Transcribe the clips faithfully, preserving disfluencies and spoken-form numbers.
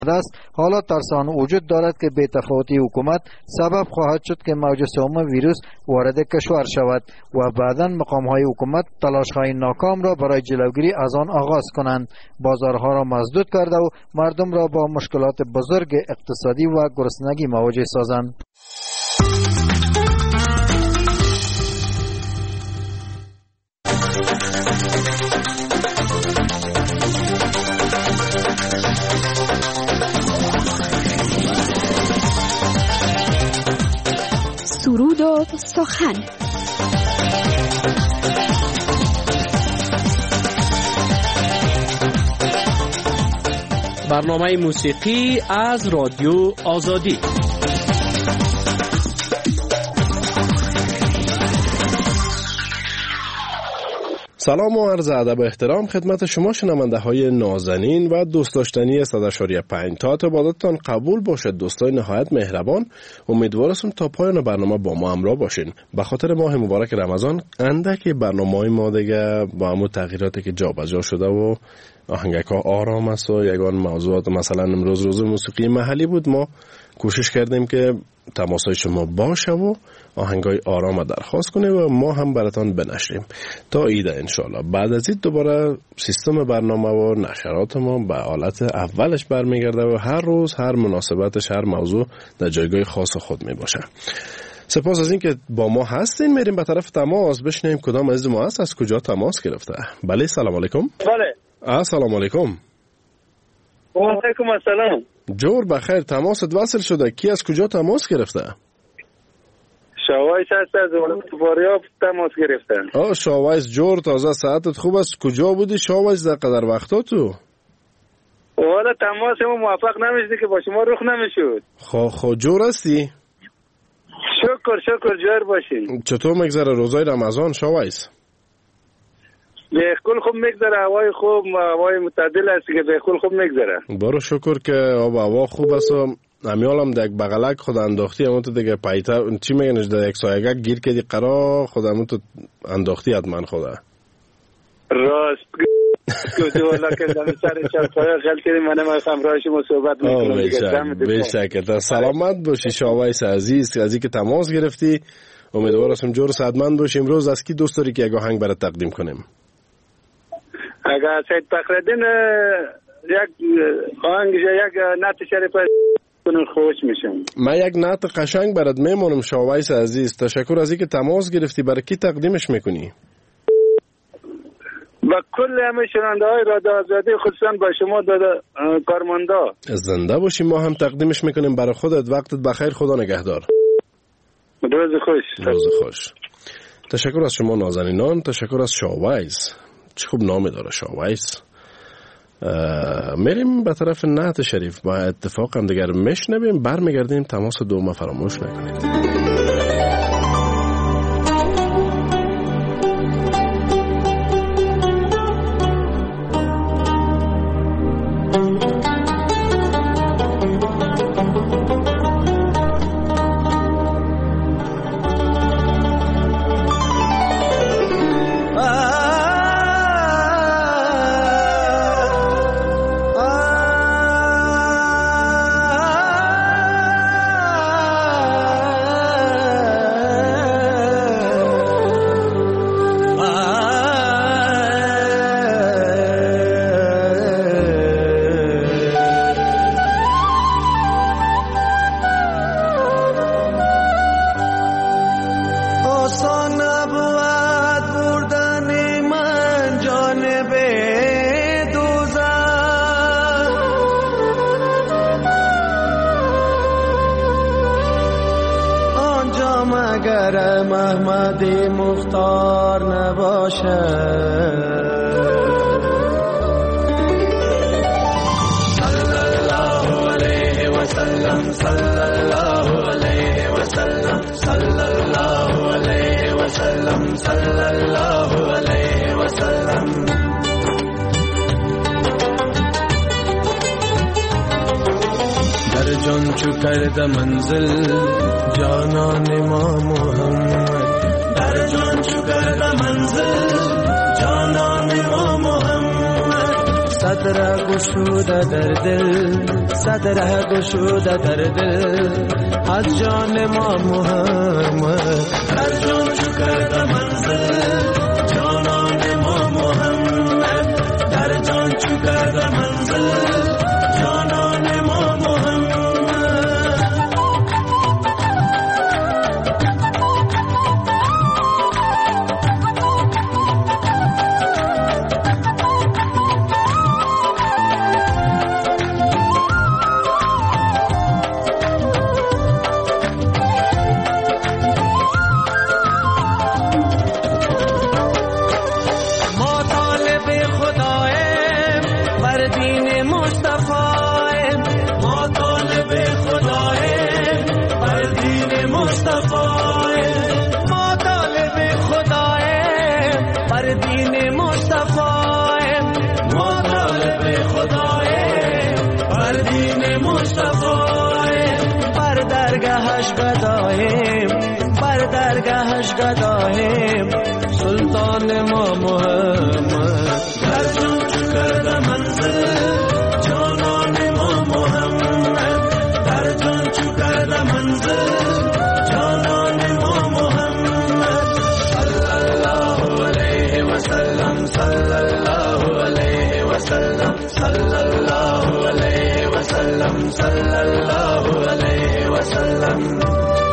است، حالا ترس آن وجود دارد که بی‌تفاوتی حکومت سبب خواهد شد که موج سوم ویروس وارد کشور شود و بعداً مقام‌های حکومت تلاش‌های ناکام را برای جلوگیری از آن آغاز کنند، بازارها را مسدود کرده و مردم را با مشکلات بزرگ اقتصادی و گرسنگی مواجه سازند. سرود و سخن. برنامه موسیقی از رادیو آزادی. سلام و عرض ادب و احترام خدمت شما شنونده های نازنین و دوست داشتنی صد و شش پنج. تا اعتبادتان قبول باشد دوستای نهایت مهربان. امیدوارم تا پایان برنامه با ما همراه باشین. به خاطر ماه مبارک رمضان اندک برنامه‌های ما دیگه با همون تغییراتی که جابجا شده و آهنگک‌ها آرام است و یگان موضوعات مثلا امروز روز موسیقی محلی بود، ما کوشش کردیم که تماسای شما باشه و آهنگای آرام درخواست کنه و ما هم براتان بنشریم تا ایده انشالله. بعد از این دوباره سیستم برنامه و نشرات ما به حالت اولش برمیگرده و هر روز هر مناسبتش هر موضوع در جایگاه خاص خود می باشه. سپاس از این که با ما هستین. میریم به طرف تماس بشنیم کدام عزیز ما هست، از کجا تماس گرفته. بله سلام علیکم. بله السلام علیکم. و علیکم السلام. جور بخیر، تماست وصل شده. کی از کجا تماس گرفته؟ شاوایس هست از فاریاب تماس گرفتن. آه شاوایس جور، تازه ساعتت خوب است. کجا بودی شاوایس در قدر وقتا تو؟ والا تماس ما موفق نمیشدی که با شما رخ نمیشد. خو خو جور هستی؟ شکر شکر جور باشین. چطور مگذره روزای رمضان شاوایس؟ به کل خوب میگذره، هوای خوب، هوای متعدل است که به کل خوب میگذره. برو شکر که آب هوا خوب است. امیالم در بغلک خود انداختی همون تو دیگه پایتا چی میگنش در یک سایگک گیر کردی قرار خود همون تو انداختی حتما خوده راست گفتی والا که دمی سر چرپای غلط کردی منم از همراه شما صحبت میکنم. بشکر سلامت باشی شاوایس عزیز، از اینکه تماس گرفتی. امیدوارم جور صحتمند باشی. امروز از کی دوست داری که یک آهنگ برات تقدیم کنیم؟ اگر سید فخرالدین یک آهنگ یک نعت شریف کنن خوش میشم. من یک نعت قشنگ برات میمونم شاوایس عزیز. تشکر از اینکه تماس گرفتی. برای کی تقدیمش میکنی؟ با کل همه شنونده های رادیو آزادی، خصوصا با شما دادا کارمندا. زنده باشی. ما هم تقدیمش میکنیم برای خودت. وقتت بخیر، خدا نگهدار. روز خوش. روز خوش. تشکر از شما نازنینان. تشکر از شاوایس. چه خوب نام داره شاوایس. میریم به طرف نعت شریف. با اتفاق هم دیگر میشنویم، برمیگردیم. تماس دوم فراموش نکنید. محمدی مختار نباشه صلی الله علیه و سلم صلی الله علیه و سلم صلی الله علیه و سلم صلی الله علیه و سلم. در جان چو کرده منزل جانان ما محمد، در جان چو کرده منزل جانان ما محمد، صد صدر گشوده در دل، صدر گشوده در دل از جان ما محمد. در جان چو کرده منزل جانان ما محمد، در جان چو کرده منزل جانان ما محمد. درگاهش گداییم سلطان ما محمد. در جان چو کرده منزل جانان ما محمد، در جان چو کرده منزل جانان ما محمد. صلی الله علیه و سلم، صلی الله علیه و سلم، صلی الله علیه و سلم، صلی الله علیه و سلم.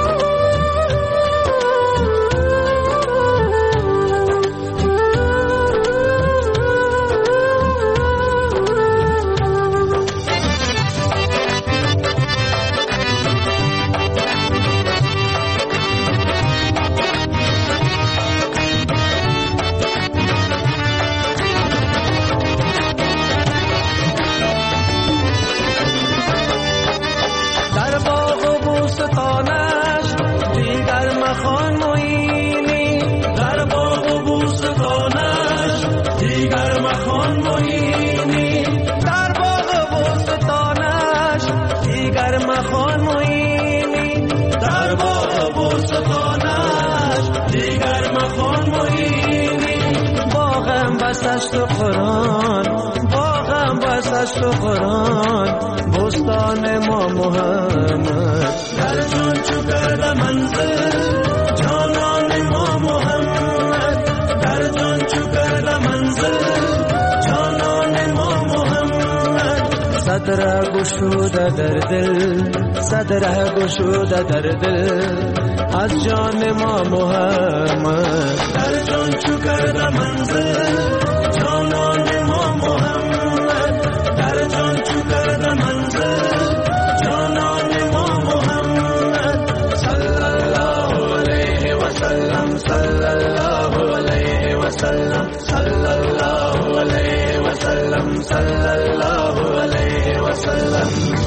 بسست و قرآن باغم بسست و قرآن بستان ما محمد. در جان چو کرده منزل جانان ما محمد، در جان چو کرده منزل جانان ما محمد. صدر گشوده در دل، صدر گشوده در دل از جان ما محمد. در جان چو کرده منزل جانان ما محمد، در جان چو کرده منزل جانان ما محمد. صلی الله علیه و سلم، صلی الله علیه و سلم، صلی الله علیه و سلم، صلی الله علیه و سلم.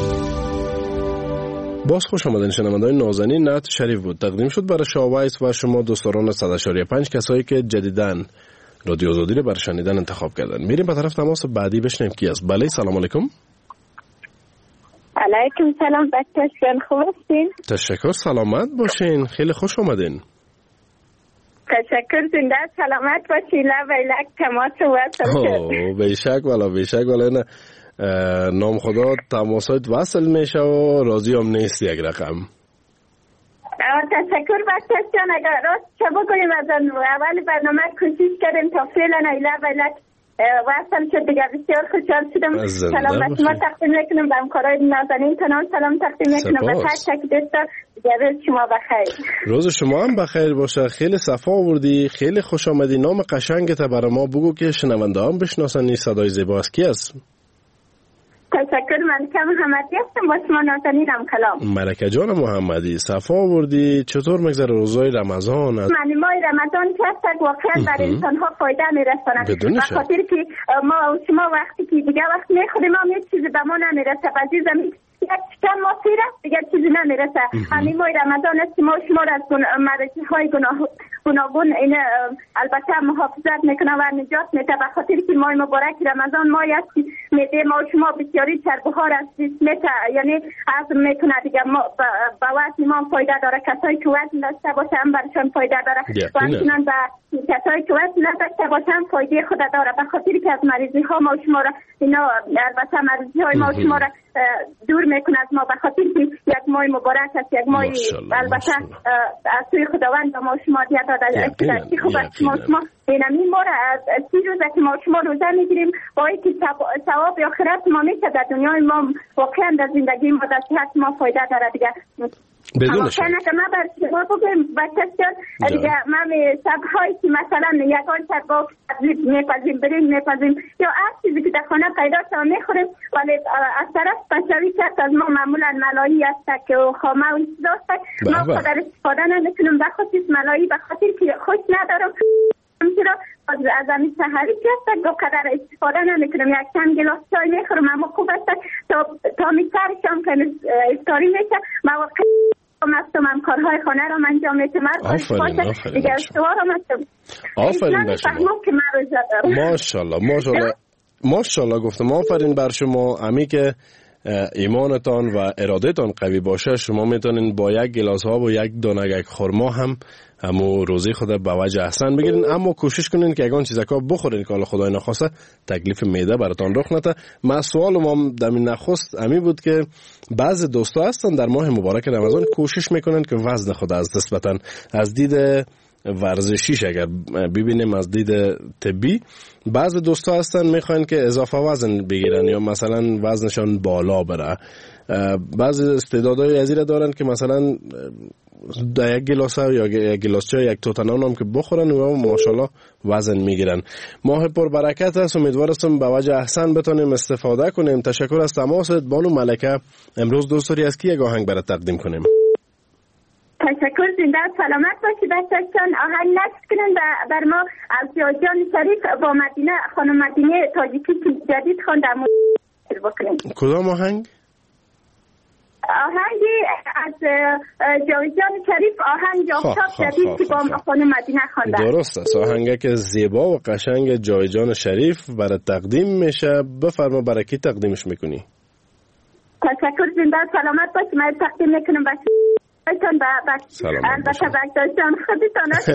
باز خوش آمدین شنوندگان نازنین. نعت شریف بود تقدیم شد برای شاویس و شما دوستان صد و پنج کسایی که جدیدن رادیو آزادی رو برای شنیدن انتخاب کردن. میریم به طرف تماس بعدی بشنیم کی است. بله سلام علیکم. علیکم سلام بچه‌ش جان، خوب هستین؟ تشکر، سلامت باشین، خیلی خوش آمدین. تشکر، زنده سلامت باشین. لبیلک تماس وصل شد. اوه بیشک والا بیشک والا. نه نام خدا تماسات وصل میشه و راضی هم نیست یک رقم. تشکر بچه‌ش جان. اگر راست چه بکنیم از اول برنامه کوشش کردیم تا فعلا ایلا ویلک وصل شد دیگه. بسیار خوشحال شدم. سلام به شما تقدیم میکنم، به همکارای نازنین تنان سلام تقدیم میکنم، به تک تک دوستا روز شما بخیر. روز شما هم بخیر باشه. خیلی صفا آوردی، خیلی خوش آمدی. نام قشنگت برای ما بگو که شنونده هم بشناسن این صدای زیبا است. کی است؟ تشکر، من کم محمدی هستم، با شما نازنینم کلام. ملکه جان محمدی صفا آوردی. چطور میگذره روزای رمضان؟ از من ماه رمضان که هست واقعا بر انسان ها فایده میرسونه، به خاطر که ما شما وقتی که دیگه وقت میخوریم ما هیچ چیزی به ما نمیرسه، بعضی زمین یک چکن ما سیره دیگه چیزی نمیرسه. همین ماه رمضان است ما شما را از مرضی های گناه گوناگون این البته محافظت میکنه و نجات میده، به خاطر که ماه مبارک رمضان ماهی است که میده ما شما بسیاری چربه‌ها از دست میته، یعنی از میتونه دیگه با وزن ما فایده داره. کسایی که وزن داشته باشه هم برشان فایده داره و همچنان به کسایی که وزن نداشته باشه هم فایده خود داره، به خاطر که از مریضی ها ما شما را اینا البته مریضی های ما شما را دور میکنه از ما، به خاطر که یک ماه مبارک است، یک ماه البته از سوی خداوند ما شما دیگه داده که خوب است. ما شما اینمی ما را از سی روزه که ما شما روزه میگیریم با اینکه ثواب یا خیرات ما میشه در دنیای ما واقعا در زندگی ما در صحت ما فایده داره دیگه. بدون شک. اما که ما بر شما بگم بچه‌ها دیگه ما شب‌هایی که مثلا یکان شب با میپزیم بریم میپزیم یا هر چیزی که در خانه پیدا شد میخوریم، ولی از طرف پنجوی شب از ما معمولا ملایی است که خامه و چیزا است، ما قدر استفاده نمیکنیم به خصوص ملایی، به خاطر که خوش ندارم چرا از همین سحری که است دو قدر استفاده نمیکنم، یک چند گلاس چای میخورم اما خوب است تا تا میسرشم که افطاری میشه ما واقعا مستم هم کارهای خانه را انجام میتم. آفرین آفرین دیگه استوارم مستم. آفرین بر شما. ماشاءالله ماشاءالله ماشاءالله گفتم آفرین بر شما. امی که ایمانتان و ارادتان قوی باشه شما میتونین با یک گلاس ها و یک دانه خرما هم همو روزی خود به وجه احسن بگیرین، اما کوشش کنین که یگان چیزا بخورین که الله خدای نخواسته تکلیف معده براتون رخ نده. ما سوال ما دمی نخست امی بود که بعضی دوستا هستن در ماه مبارک رمضان کوشش میکنن که وزن خود از دست بدن، از دید ورزشیش اگر ببینیم از دید طبی بعضی دوستا هستن میخوان که اضافه وزن بگیرن یا مثلا وزنشان بالا بره، بعضی استعدادهای ازیره دارن که مثلا در یک گلاس یا یک گلاس چای یک توتنان هم که بخورن و ماشاءالله وزن میگیرن. ماه پر برکت است، امیدوارم به وجه احسن بتونیم استفاده کنیم. تشکر از تماست بانو ملکه. امروز دوست داری از کی یک آهنگ برات تقدیم کنیم؟ تشکر، زنده سلامت باشید بچه‌ها. آهنگ نصب کنن بر ما از جان شریف با مدینه خانم مدینه تاجیکی جدید خواندم بکنیم. کدام آهنگ؟ آهنگی از جان شریف، آهنگ آفتاب جدید که با خانم مدینه خواندن. درست است، آهنگی که زیبا و قشنگ جان شریف برای تقدیم میشه. بفرما برای کی تقدیمش میکنی؟ تشکر، زنده سلامت باشید. من تقدیم میکنم بچه ایتان با البته بچه‌هاشان خودتان است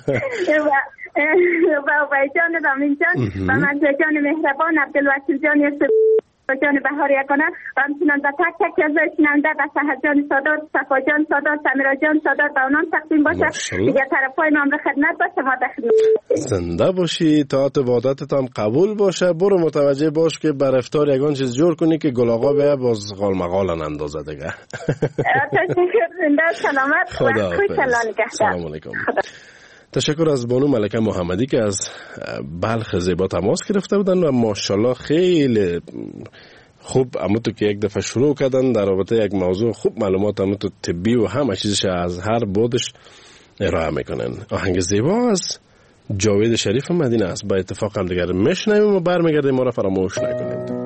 و بایجان و امین جان و منزل جان مهربان، عبدالوکیل جان یوسف جان بهار یگانه و همچنان به تک تک از شنونده به سحر جان سادات، صفا جان سادات، سمیرا جان سادات به اونان تقدیم باشه. دیگه طرفای نام به خدمت باشه. ما در خدمت زنده باشی، طاعت وعدتتان قبول باشه. برو متوجه باش که بر افطار یگان چیز جور کنی که گل آقا بیا باز غال مغالن اندازه دیگه. تشکر، زنده سلامت و خوش الله. سلام علیکم. تشکر از بانو ملکه محمدی که از بلخ زیبا تماس گرفته بودن و ماشاءالله خیلی خوب اموتو که یک دفعه شروع کردن در رابطه یک موضوع خوب معلومات اموتو طبی و همه چیزش از هر بودش ارائه میکنن. آهنگ زیبا از جاوید شریف مدینه است. با اتفاق هم دیگر میشنویم و برمیگردیم. ما را فراموش نکنید.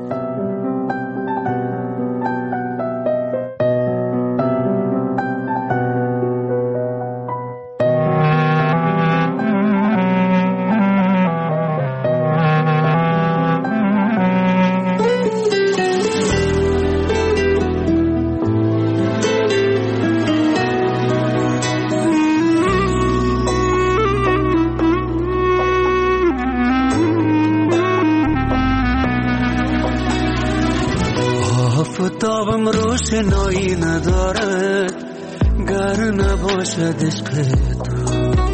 آفتابم روشنایی ندارد گر نباشد عشق تو،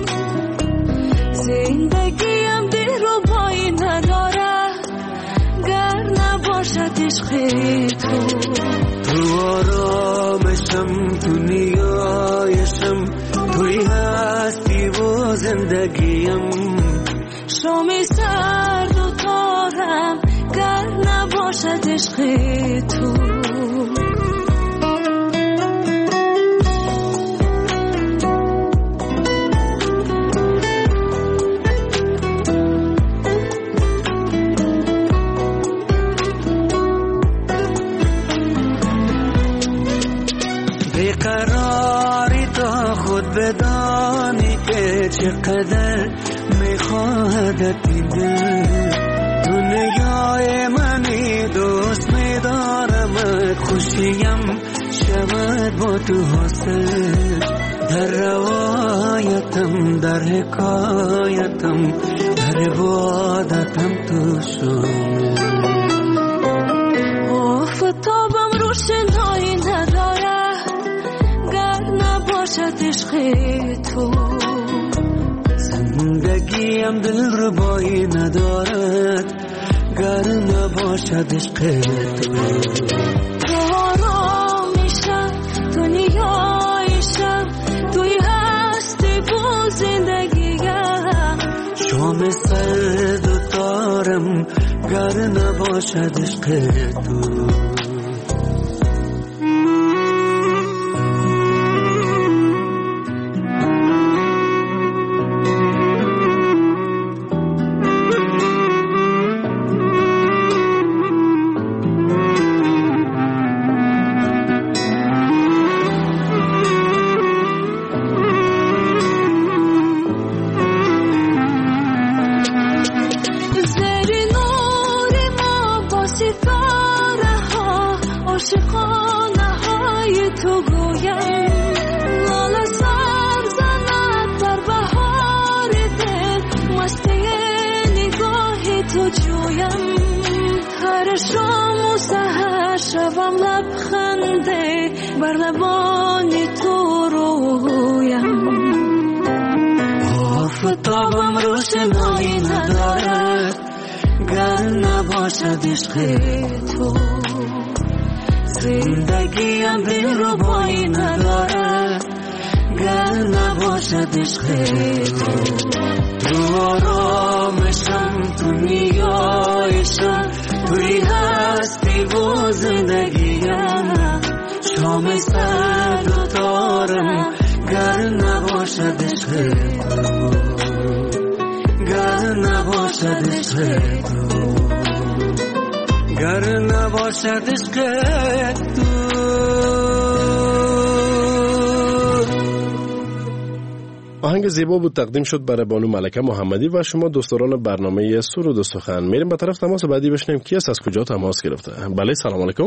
زندگیم دلربایی ندارد گر نباشد عشق تو. تو آرامشم، تو نیایشم، توی هستی و زندگیم، شامی سرد و تارم گر نباشد عشق تو. بیقراری تا خود بدانی که چقدر میخواهدت این دل دنیای منی دوست میدارم خوشیم شود با تو حاصل در روایتم در حکایتم در عبادتم تو شامل آفتابم روشنایی نداره گر نباشد عشق تو زندگیم دل ربایی ندارد گر نباشد عشق تو تو آرامیشم دنیایشم توی هستی با زندگیم شام سرد و تارم گر نباشد عشق تو آفتابم روشنایی ندارد گر نباشد عشق تو زندگیم دل ربایی ندارد گر نباشد عشق تو تو آرامشم تو نیایشم توی هستی و زندگیم شام سرد و تارم گر نباشد عشق تو گر نباشد عشق تو گر نباشد عشق تو. آهنگ زیبا بود تقدیم شد برای بانو ملکه محمدی و شما دوستان برنامه سرود و سخن. میریم به طرف تماس بعدی بشنیم کی است، از کجا تماس گرفته. بله سلام علیکم.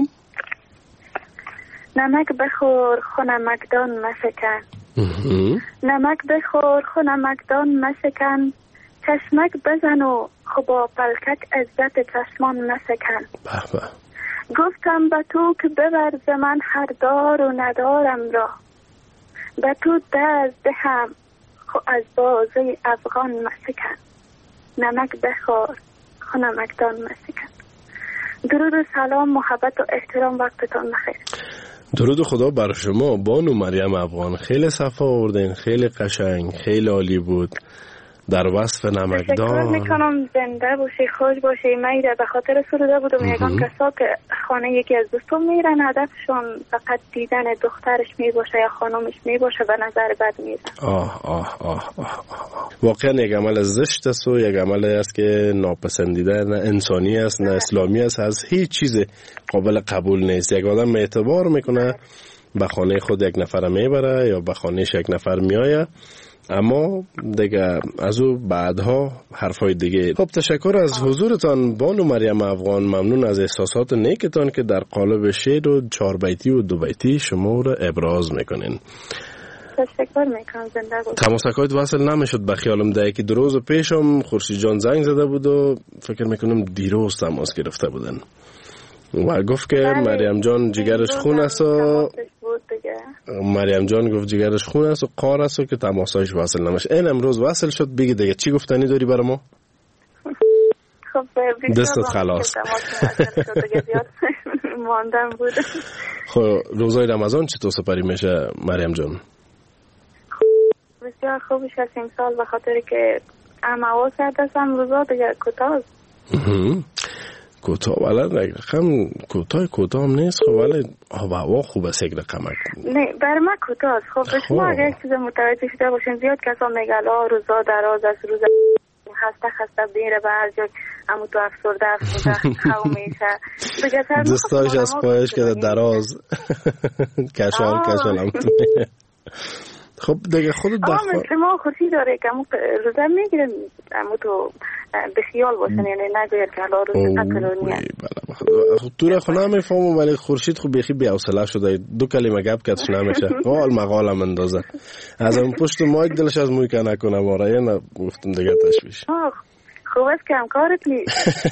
نمک بخور خونمکدان مشکن نمک بخور خونمکدان مشکن چشمک بزن و خبا پلکک عزت چشمان مسکن. گفتم به تو که ببر ز من هر دار و ندارم را به تو دست دهم خو از بازه افغان مسکن. نمک بخور خونمکدان مسکن. درود و سلام محبت و احترام، وقتتان بخیر. درود خدا بر شما بانو مریم افغان، خیلی صفا آوردین، خیلی قشنگ، خیلی عالی بود در وصف نمکدان. تشکر میکنم، زنده باشی، خوش باشی. میره به خاطر سروده بودم یکان کسا که خانه یکی از دوستم میرن هدفشون فقط دیدن دخترش میباشه یا خانمش میباشه به نظر بد میرن. آه آه آه آه آه واقعا یک عمل زشت است و یک عمل است که ناپسندیده، نه انسانی است نه اسلامی است، از هیچ چیز قابل قبول نیست. یک آدم اعتبار میکنه به خانه خود یک نفر میبره یا به خانهش یک نفر میآیه، اما دیگه از او بعدها حرفای دیگه. خب تشکر از حضورتان بانو مریم افغان، ممنون از احساسات نیکتان که در قالب شعر و چهار بیتی و دو بیتی شما را ابراز میکنین. تشکر میکنم، زنده بود. تماسکایت وصل نمیشد به خیالم ده که دو روز پیشم خورشید جان زنگ زده بود و فکر میکنم دیروز تماس گرفته بودن و گفت که مریم جان جگرش خون است و مریم جان گفت جگرش خون است و قار است و که تماسایش وصل نمیشه. این امروز وصل شد. بگی دیگه چی گفتنی داری برای ما؟ خب دستت خلاص. ماندم بود. خب روزای رمضان چطور سپری میشه مریم جان؟ بسیار خوبش هست امسال به خاطر که امواس هستم روزا دیگه کوتاه کوتاه ولی رقم کوتاه کوتاه هم نیست. خب ولی هوا خوب است یک رقم. نه بر ما کوتاه است. خب به شما اگر چیز متوجه شده باشین زیاد کسا میگن آه روزا دراز است، روزا خسته خسته بیره به هر جا امو تو افسرده افسرده خو میشه دستاش از پایش که دراز کشال کشال هم خب دیگه خودت دخواه مثل ما خورشید داره که همون روزه میگیرن همون تو بخیال باشن یعنی نگوید که حالا روز نکرونیه. خب تو را خونه میفهمم ولی خورشید خب بیخی بی‌حوصله شده دو کلمه گپ کتش نمیشه حال مقالم اندازه از اون پشت مایک دلش از موی که نکنه ماره یه نگفتم دیگه تشویش خوب است که همکارت نیست.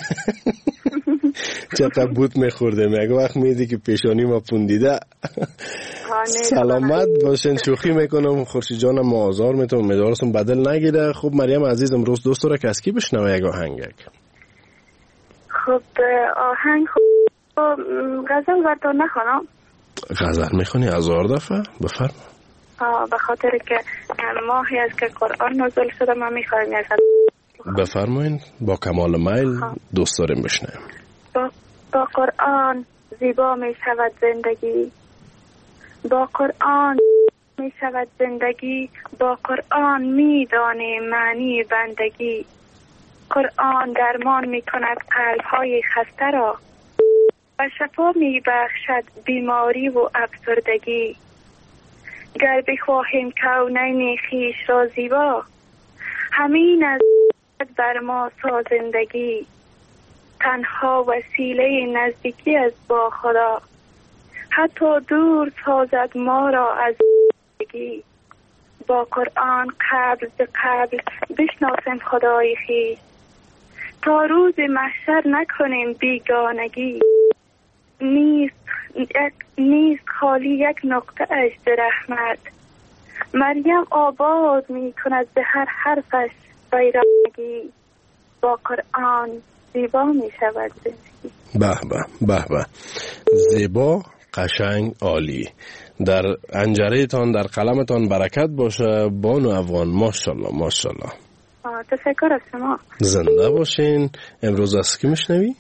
چقدر بوت میخورده میگه وقت میدی که پیشانی ما پوندیده. سلامت باشین. شوخی میکنم خورشید جانم ما آزار میتونم امیدوارم بدل نگیره. خب مریم عزیز امروز دوست داره کسکی بشنوه یک آهنگک. خب آهنگ خب غزل براتون نخونم. غزل میخونی هزار دفعه بفرما. به خاطر که ماهی از که قرآن نازل شده ما میخوایم بفرمایین. با کمال میل دوست داریم بشنویم. با, با قرآن زیبا می شود زندگی، با قرآن می شود زندگی، با قرآن می دانیم معنی بندگی. قرآن درمان می کند قلب‌های خسته را و شفا می بخشد بیماری و افسردگی. گر بخواهیم کونین خویش را زیبا، همین از بر ما سازندگی. تنها وسیله نزدیکی از با خدا، حتی دور سازد ما را از زندگی. با قرآن قبل به قبل بشناسیم خدای خویش، تا روز محشر نکنیم بیگانگی. نیست نیست خالی یک نقطه اش ز رحمت، مریم آباد می کند به هر حرفش بیرانگی. با قرآن زیبا می شود زندگی. به به به به. زیبا، قشنگ، عالی. در انجره تان در قلمتان برکت باشه بانو افغان. ماشاءالله ماشاءالله. تشکر از شما. زنده باشین. امروز از کی میشنوی؟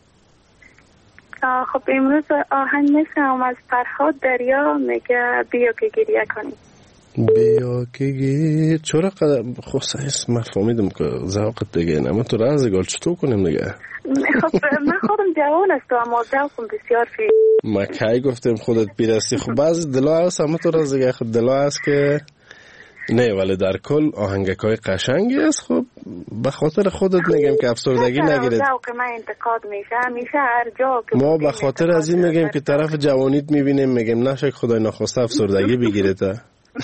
خب امروز آهنگ میشنوم از فرهاد دریا، میگه بیا که گریه کنی. بیا که گیر چرا قدر خصوص من فهمیدم که ذوقت دیگه نه. من تو راز گل چطور کنیم دیگه؟ خب من خودم جوان هستم اما ذوقم بسیار فی. ما کی گفتم خودت پیرستی. خب بعضی دلا هست اما تو راز دیگه خود دلا هست که نه، ولی در کل آهنگکای قشنگی است. خب به خاطر خودت میگم که افسردگی نگیرید. ذوق من انتقاد میشه همیشه هر جا که ما به خاطر از این میگم که طرف جوانیت میبینیم میگم نشه خدای نخواسته افسردگی بگیره تا.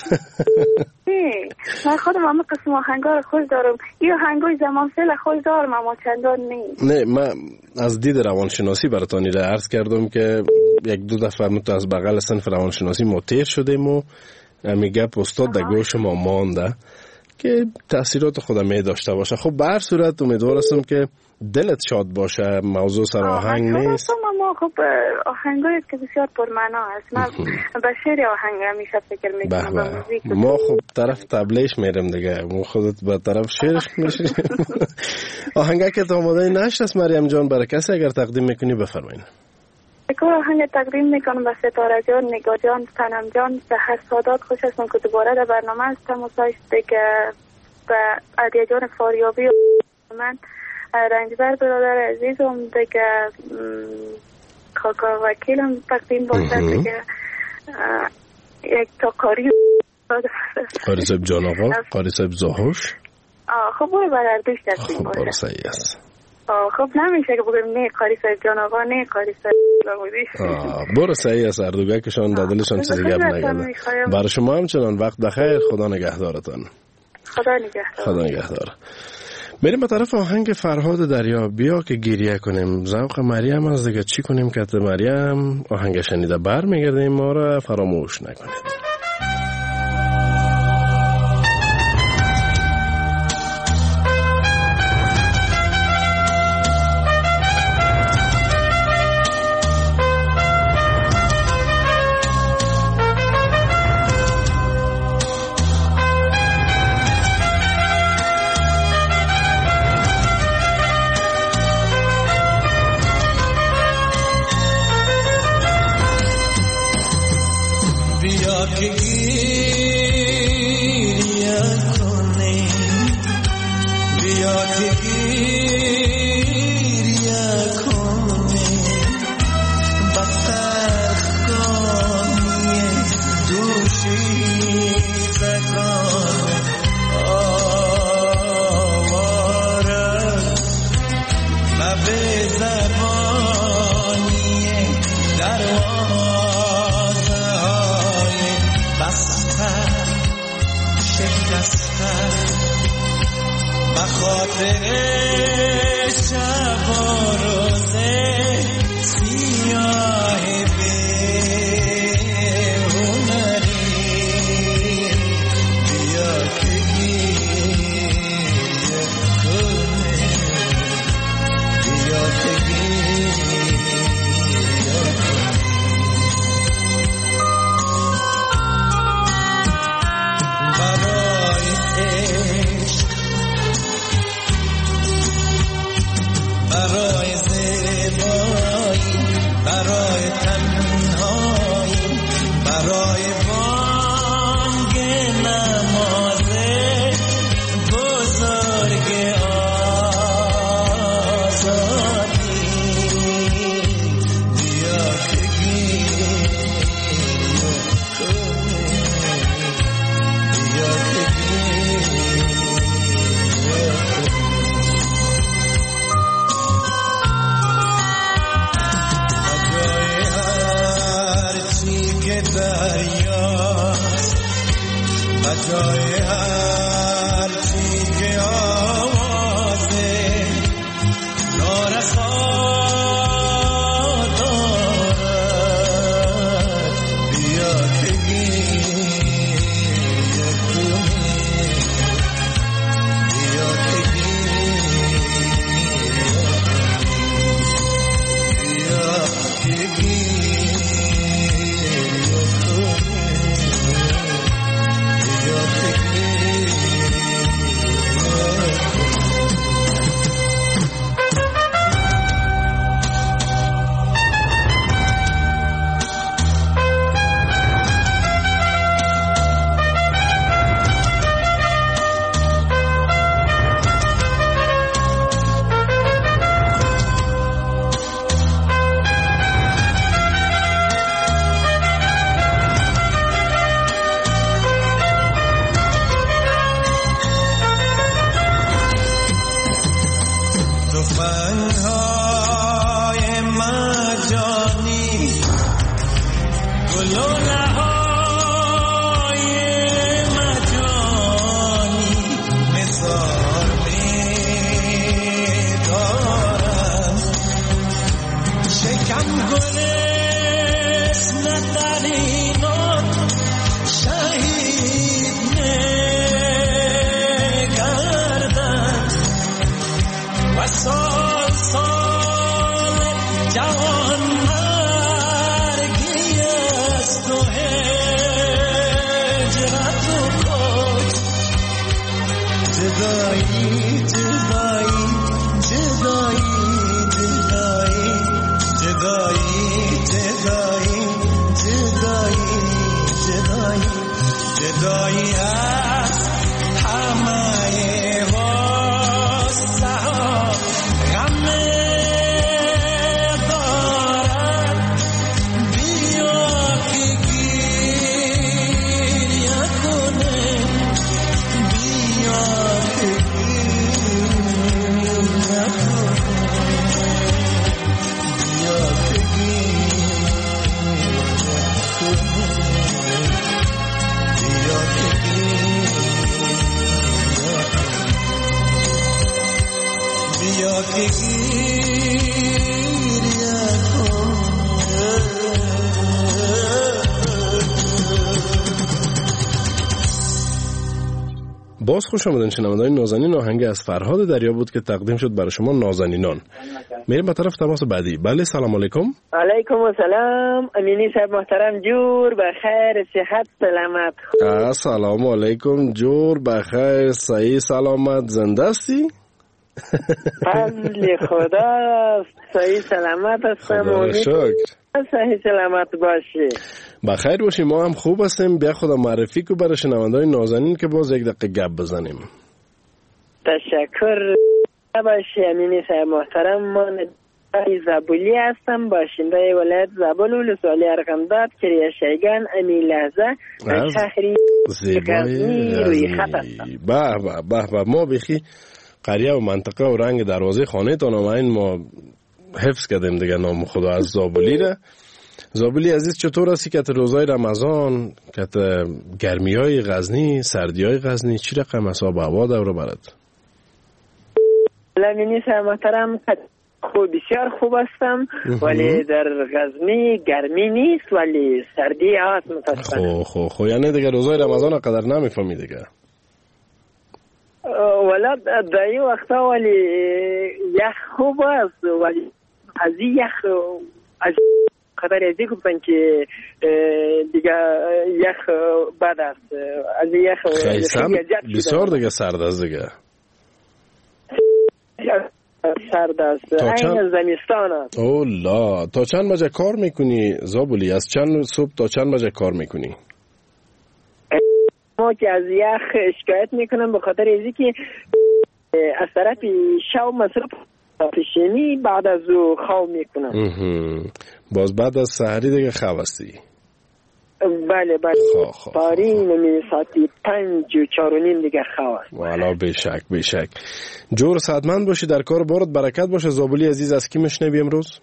من خودم همه قسم آهنگا رو خوش دارم. یه آهنگای زمان سل خوش دارم اما چندان نیست. نه من از دید روانشناسی براتانی را عرض کردم که یک دو دفعه متو از بغل صنف روانشناسی ما تیر شدیم و میگه استاد در گوش ما مانده که تاثیرات خودم می داشته باشه. خب به هر صورت امیدوار هستم که دلت شاد باشه. موضوع سر آهنگ نیست. ما خب آهنگایی که بسیار پرمعنا هست. من به شعر آهنگ همیشه فکر میکنم. ما خب طرف تبلیش میرم دیگه. ما خودت به طرف شعرش میشیم. آهنگی که آماده نشست مریم جان برای کسی اگر تقدیم میکنی بفرمایید. یک آهنگ تقدیم میکنم به ستاره جان، نگاه جان، صنم جان، سحر سادات. خوش هستم که دوباره در برنامه هستم و سایسته که به عدیه جان فاریابی و من رنجبر برادر عزیزم دیگه کاکا وکیلم تقدیم باشد دیگه یک تا کاری قاری صاحب جان آقا، قاری صاحب زاهوش. خب برو برای دوش تقدیم خب باشد. برو صحیح است. خب نمیشه که بگم نه قاری صاحب جان آقا نه قاری صاحب زاهوش. برو صحیح است. اردوگه کشان دادلشان چیزی گپ نگرده. برای شما همچنان وقت بخیر. خدا نگهدارتان. خدا نگهدار. خدا نگهدار. بریم به طرف آهنگ فرهاد دریا، بیا که گریه کنیم. ذوق مریم از دیگه چی کنیم که مریم آهنگ شنیده بر میگردیم. ما را فراموش نکنید. That شکسته به خاطر شب و روزه سیاه باز خوش آمدن شنوندگان نازنین. آهنگ از فرهاد دریا بود که تقدیم شد برای شما نازنینان. میریم به طرف تماس بعدی. بله سلام علیکم. علیکم السلام. امینی صاحب محترم جور بخیر صحت سلامت. سلام علیکم جور بخیر صحیح سلامت زنده هستی؟ فضل خدا صحیح سلامت هستم. خدا شکر. صحیح سلامت باشی. بخیر باشی. ما هم خوب هستیم. بیا خدا معرفی کو برای شنوندگان نازنین که باز یک دقیقه گپ بزنیم. تشکر باشی امینی صاحب محترم. من زابلی هستم، باشنده ولایت زابل ولسوالی ارغنداب کریه شیگان امی لحظه شهری زیبای روی خط هستم. به به به به ما بخی قریه و منطقه و رنگ دروازه خانه تا نامین ما حفظ کردیم دیگه نام خدا از زابلی را. زابلی عزیز چطور هستی که روزای رمضان که گرمی های غزنی سردی های غزنی چی رقم حساب هوا دور برد؟ لامینی محترم خوب بسیار خوب هستم ولی در غزنی گرمی نیست ولی سردی هست متاسفانه. خو خو خو یعنی دیگه روزای رمضان قدر نمیفهمی دیگه. ولی در این وقتا ولی یخ خوب است ولی از این یخ از قدر ازی گفتن که دیگه یخ بد است از یخ خیلی بسیار دیگه سرد است دیگه سرد است این زمستان است. اولا تا چند بجه کار میکنی زابلی؟ از چند صبح تا چند بجه کار میکنی؟ ما که از یخ شکایت میکنم به خاطر ازی که از طرف شو مصرف پیشینی بعد از او خواب میکنم. باز بعد از سحری دیگه خواب هستی؟ بله بله پاری نمی ساعتی پنج و چار و نیم دیگه خواب است. والا بشک بشک جور سعدمند باشی در کار بارت برکت باشه. زابلی عزیز از کی میشنوی امروز؟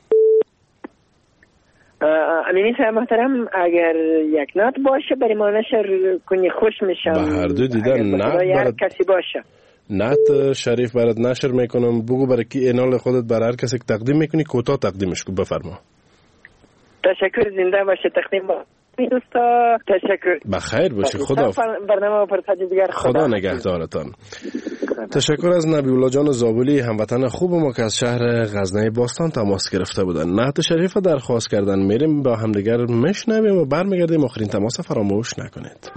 امینی صاحب محترم اگر یک نات باشه برای ما نشر کنی خوش میشم. به هر دو دیدن نات برای کسی باشه نات شریف برات نشر میکنم. بگو برای کی انال خودت برای هر کسی تقدیم میکنی کوتاه تقدیمش کن. بفرما. تشکر زنده باشه تقدیم با دوستا. تشکر بخیر باشی. خدا برنامه فرصت دیگر خدا, خدا نگهدارتان. تشکر از نبی الله جان زابلی هموطن خوب ما که از شهر غزنه باستان تماس گرفته بودن. نعت شریف درخواست کردن. میریم با همدیگر میشنویم و برمیگردیم. آخرین تماس فراموش نکنید.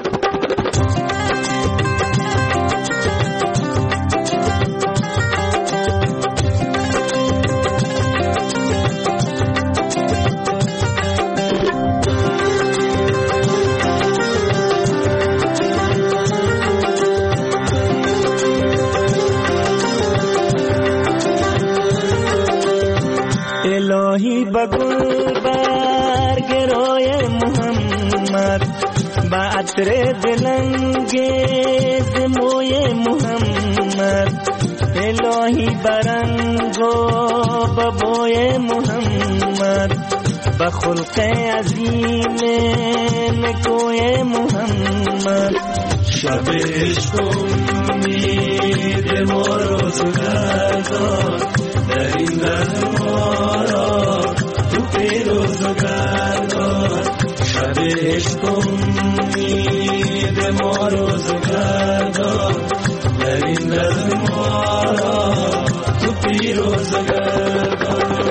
الهی بگل برگرای محمد با عطر دلنگیز موی محمد الهی برنگو ببوی محمد با خلق عظیم نکوی محمد شب عشق امید ما روزگردان در این ره ما را تو پیروز و گردان شب عشق امید ما روزگردان در این ره ما را تو پیروز و گردان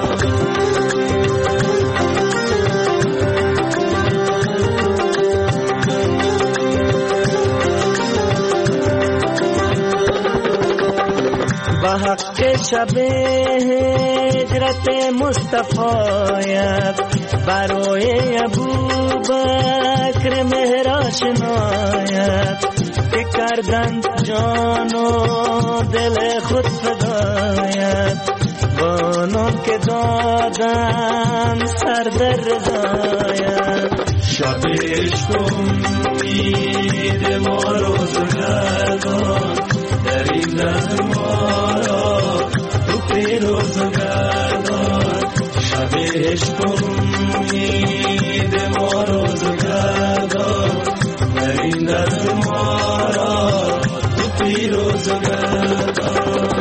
با حق شب هجرت مصطفیت برای ابوبکر مهراش نایت که کردند جان و دل خود فدایت بانان که دادن سر در رضایت شب عشق امید ما روزگردان در این ره ما را تو پیروز و گردان شب عشق امید ما روزگردان در این ره ما را تو پیروز و گردان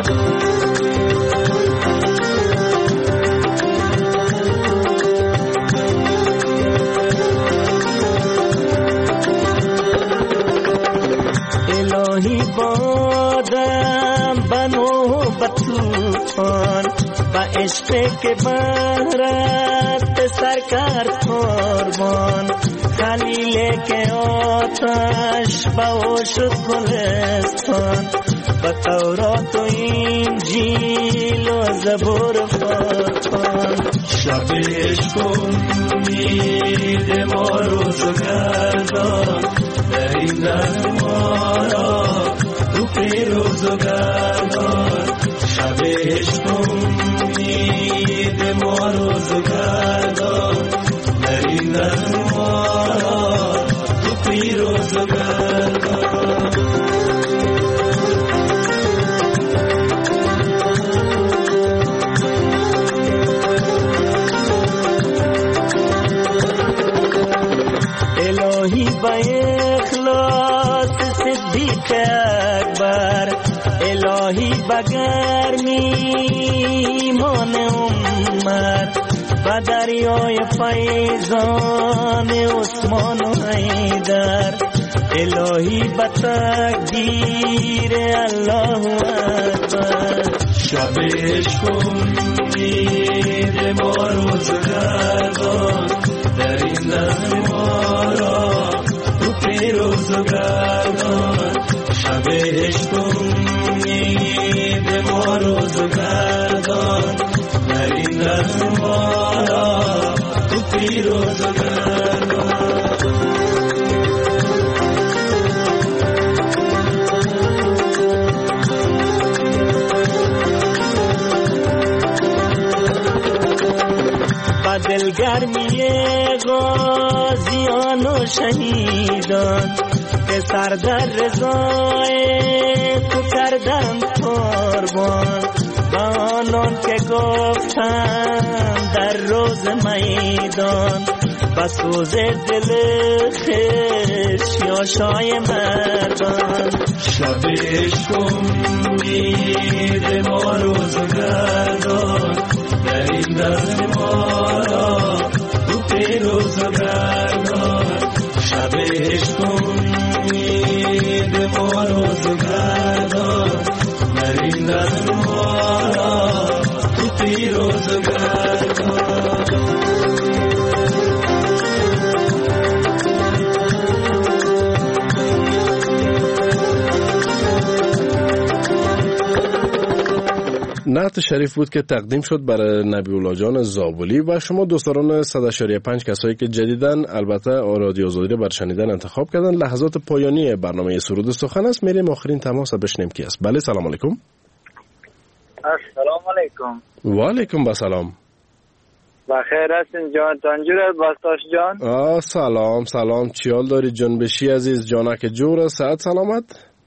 الهی بادم بنو بطوفان با عشق که بهرت سر کرد قربان خلیل که آتش با شد گلستان با تورات و انجیل و زبور فرقان شب عشق امید ما روزگردان در این ره ما را تو پیروز و گردان شب عشق امید ما روزگردان در این ره ما را تو پیروز و گردان الهی با اخلاص صدیق اکبر الهی با گرمی ایمان عمر و دریای فیضان عثمان و حیدر الهی با تقدیر الله اکبر شب عشق امید ما روزگردان در این لحظه ما را تو پیروزگردان شب عشق امید ما روزگردان در این لحظه ما را تو پیروزگردان دلگرمی غازیان و شهیدان که سر در رضای تو کردن قربان و آنان که گفتن در روز میدان و سوز دل خشیاشای مردان شب عشق امید ما روزگردان در این دست ما را تو پیروزگردان شب عشق امید ما روزگردان در این دست ما را تو پیروزگردان نعت شریف بود که تقدیم شد برای نبی الله جان زابلی و شما دوستان صد و اشاریه پنج کسایی که جدیدن البته رادیو آزادی بر شنیدن انتخاب کردن. لحظات پایانی برنامه سرود سخن است. میریم آخرین تماس بشنیم کی است. بله سلام علیکم. السلام علیکم. و علیکم السلام. بخیر هستین جان تنجور باستاش جان. آه سلام سلام چیال داری جنبشی عزیز جانک جور صحت سلامت.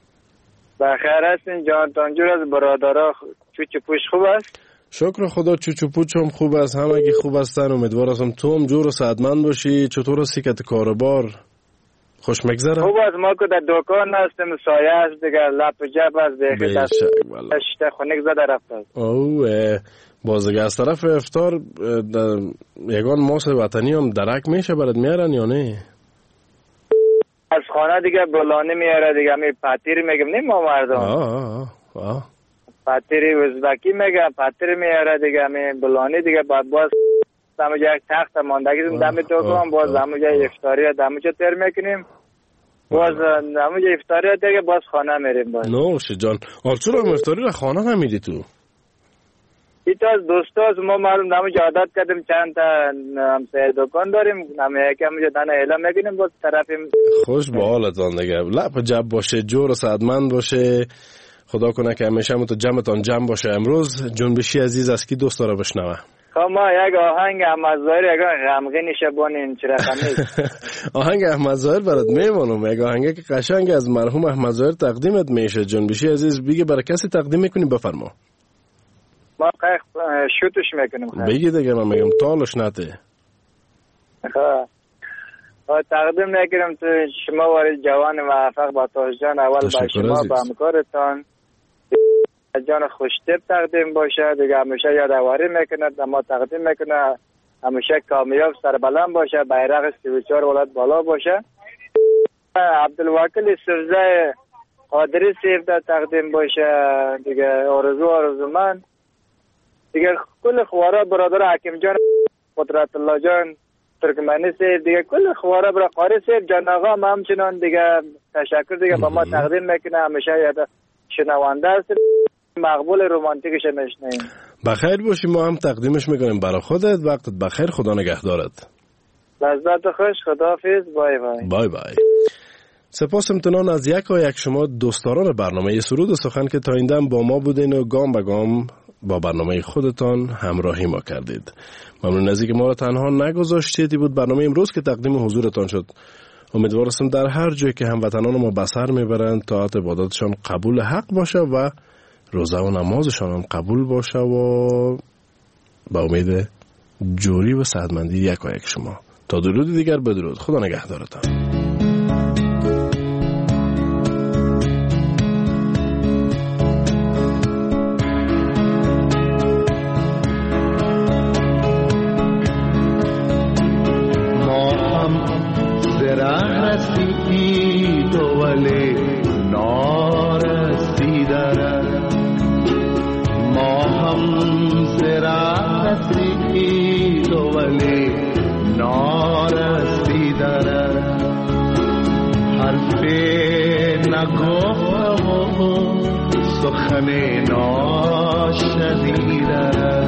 بخیر هستین جان تنجور از برادرها چوچو پوش خوب است؟ شکر خدا چوچو پوچ هم خوب است همگی خوب هستن امیدوار هستم تو هم جور و صحتمند باشی. چطور هستی که کاربار خوش مگذره؟ خوب است ما که در دکان هستیم سایه است دیگه لپ جب است دیگه دست خونک زده رفته است. اوه باز دیگه از طرف افطار یگان ماس وطنی هم درک میشه برات میارن یا نه؟ از خانه دیگه بلانه میاره دیگه می پاتیر میگم نه ما مردم آه آه پاتیری وزبکی میگم پاتیر میاره دیگه می بلانه دیگه بعد باز دموجه یک تخت ماندگی دم تو کنم باز دموجه افطاری دموجه تر میکنیم باز دموجه افطاری دیگه باز خانه میریم باز نوش جان. آره چرا افطاری را خانه نمیری تو؟ ایتا از دوستا از ما معلوم دموجه عادت کردیم چند تا همسایه دکان داریم نمی یکی هموجه دانه اعلام میکنیم باز طرفیم. خوش با حالتان دیگه لپ جب باشه جور و سعدمند باشه خدا کنه که همیشه همون تو جمعتان جمع باشه. امروز جنبشی عزیز از کی دوست داره بشنوه؟ خب ما یک آهنگ احمد ظاهر یک غمگین شبانین چرا خمیز آهنگ احمد ظاهر برات میمونم یک آهنگ که قشنگ از مرحوم احمد ظاهر تقدیمت میشه. جنبشی عزیز بگی برای کسی تقدیم میکنی بفرما. ما قیق شوتش میکنیم بگی دیگه من میگم تالش نته. خب تقدیم میکنم تو شما وارد جوان موفق با تاج جان اول با شما با همکارتان جان خوشتیب تقدیم باشه دیگه همیشه یادآوری میکنه ما تقدیم میکنه همیشه کامیاب سربلند باشه بیرق سی و چهار ولایت بالا باشه. عبدالوکیل سرزه قادری سیف تقدیم باشه دیگه آرزو آرزو من دیگه کل خوارا برادر حکیم جان قدرت الله جان ترکمنی سیف دیگه کل خوارا برا قاری سیف جان آقا هم همچنان دیگه تشکر دیگه با ما تقدیم میکنه همیشه یاد شنوانده است مقبول رومانتیکش نشنیم. بخیر باشی ما هم تقدیمش میکنیم برای خودت. وقتت بخیر خدا نگهدارت. لذت خوش خداحافظ بای بای. بای بای. سپاس امتنان از یک و یک شما دوستداران برنامه سرود و سخن که تا این دم با ما بودین و گام به گام با برنامه خودتان همراهی ما کردید. ممنون از اینکه ما را تنها نگذاشتید. بود برنامه امروز که تقدیم حضورتان شد. امیدوارم در هر جایی که هموطنان ما به سر میبرند طاعت عبادتشان قبول حق باشه و روزه و نمازشان هم قبول باشه و با امید جوری و سعادتمندی یک و یک شما. تا درود دیگر بدرود. خدا نگهدارتان. سخن ناشنیده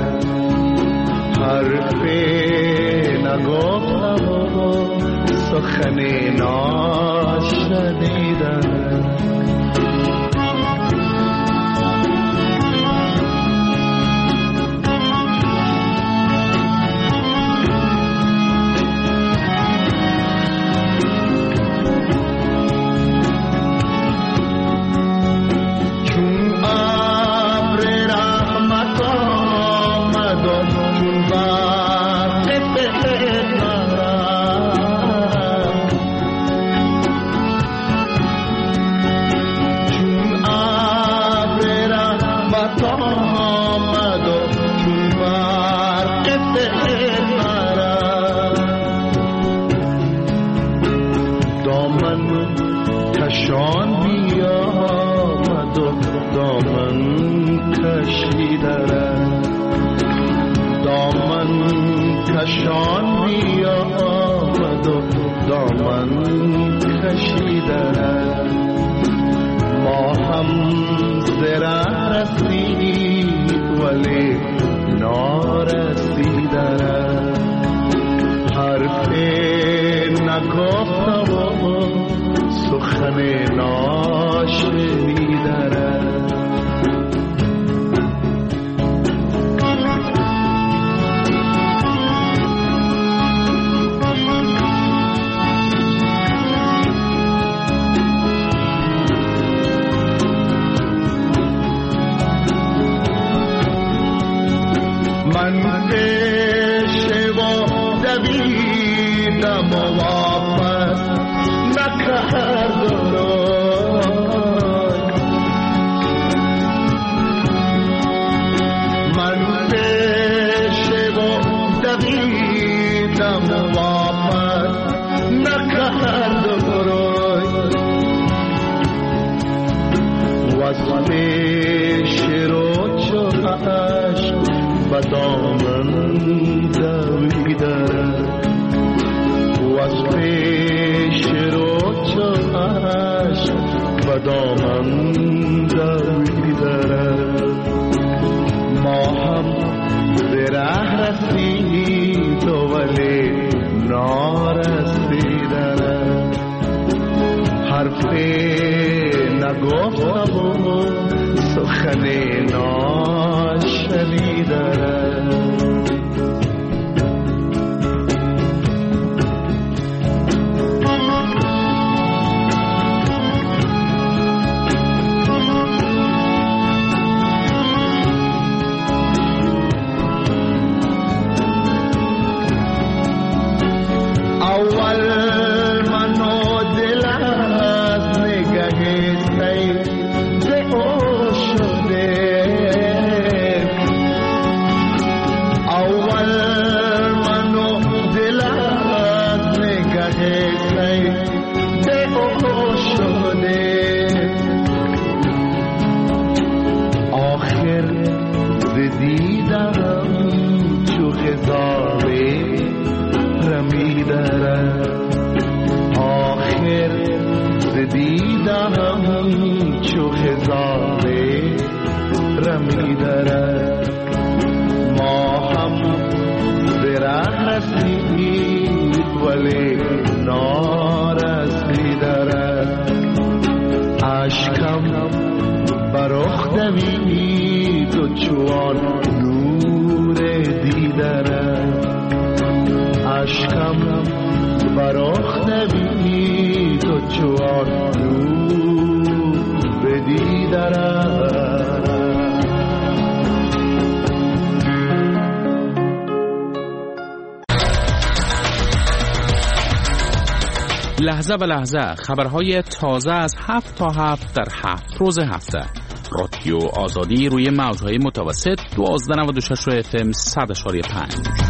حرف نگفتم و سخن ناشنیده شان بیا آمد و دامن کشیده ما هم زره رسید ولی نارسیده حرف نگفتم و سخن ناشنیده لحظه به لحظه خبرهای تازه از هفت تا هفت در هفت روز هفته. رادیو آزادی روی موجهای متوسط دوازده نود و شش اف ام صد و پنج.